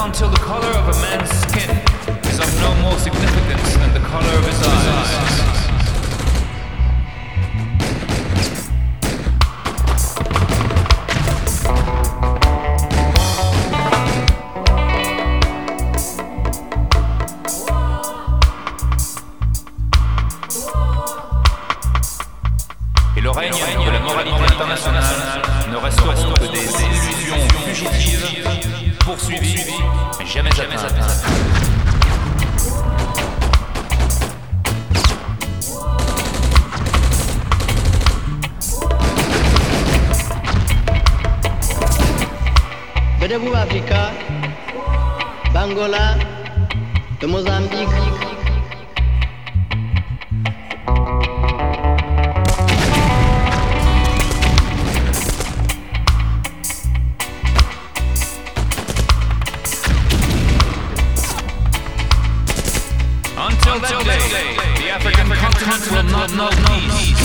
until the color of a man's skin is of no more significance than the color of his eyes. Et le règne de la moralité internationale ne resteront que des illusions fugitives, poursuivies, mais jamais atteintes. በደቡብ አፍሪካ፣ በአንጎላ፣ በሞዛምቢክ Until that day, the African continent will not know peace.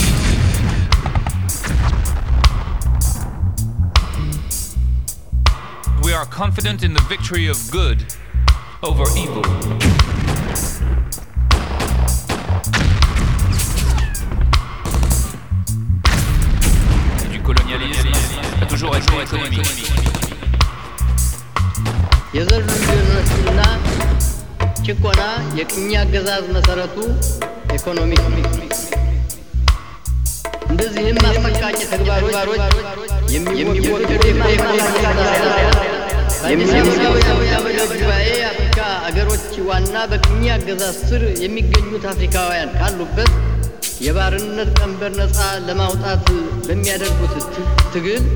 We are confident in the victory of good over evil. Du colonialisme a toujours été économique. የዘር ልዩነትና ጭቆና የቅኝ አገዛዝ መሰረቱ ኢኮኖሚክ እንደዚህም አስፈቃቂ ተግባሮች የሚወገዱ ጉባኤ የአፍሪካ አገሮች ዋና በቅኝ አገዛዝ ስር የሚገኙት አፍሪካውያን ካሉበት የባርነት ቀንበር ነፃ ለማውጣት በሚያደርጉት ትግል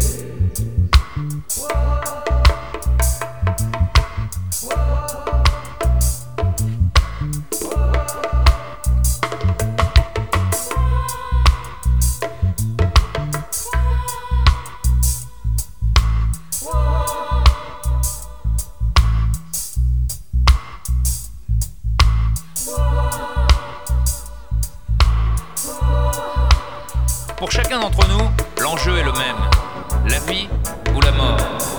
Pour chacun d'entre nous, l'enjeu est le même, la vie ou la mort.